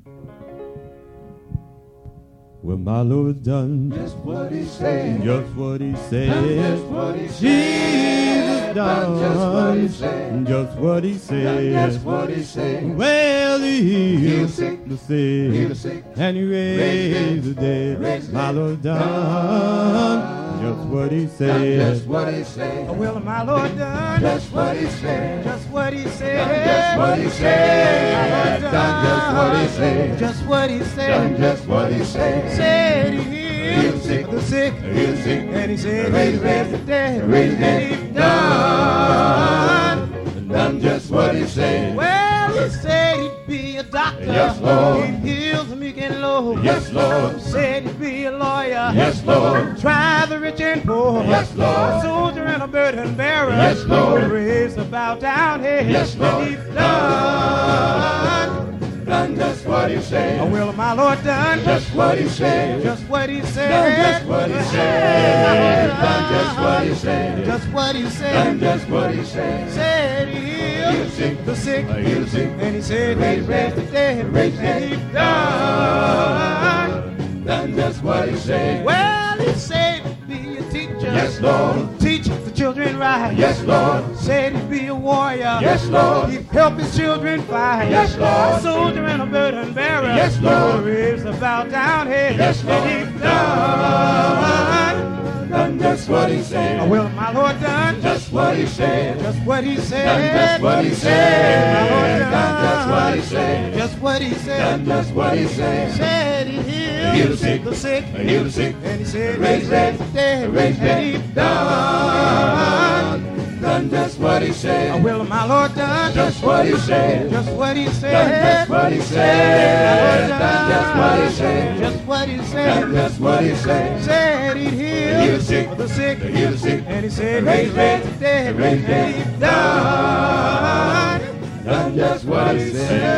Well, my Lord's done just what he said. just what he said. Done just what he said. Jesus done just what he said. just what he Done said. just what he said. Well, he Healed healed sick. the Heal the sick, sick. and he raised the dead. Raised the My dead. Lord done just what he Done said. just what he said. Well, my Lord done Just what he said. just what he said. Done just what he said. Done just what he said. Just what he Done said. just what he said. Said he Healed healed sick. the sick. Healed sick. And he said Raised he the raised the dead. dead. Raised the And dead. he done. Done just what he said. Well, he said he'd be a doctor. Yes, Lord. He'd heal the meek and low. Yes, Lord. Said he'd be a lawyer. Yes, Lord. Try the rich and poor. Yes, Lord. A soldier and a burden bearer. Yes, Lord. Raise the bowed down head. Yes, Lord. And he's done. Done just what he said. Well, my Lord done Just what he said. just what he said. Done just what he said. Done just what he said. Just what he Done said. just what he said. Said he Healed healed sick. the sick. Healed sick. And he said he Raised raised the dead. Raised the And dead. he done. Done just what he said. Well, he said he'd be a teacher. Yes, Lord. Teach the children right. Yes, Lord. Said he'd be a warrior. Yes, Lord. He'd help his children fight. Yes, Lord. A soldier and a burden bearer. Yes, Lord. Raise a bowed down head. Yes, Lord. And he's done. Done just what he said. Well, my Lord done Just what he said. just what he said. Done just what he said. My Lord Done just what he said. Just what he said. Done just what he said. Said he healed Healed the sick. the sick. Healed the sick. And he said Raised he the dead. raised the dead. Raised the And he dead. done. Done just what he said. Well, my Lord done Just what he said. just what he Done said. just what he said. Done just what he said. Just what he Done said. just what he said. Said he'd Healed heal the sick. the sick. Healed the sick. And he said Raised he the raised the dead. Raised the And he done. Done just what he said.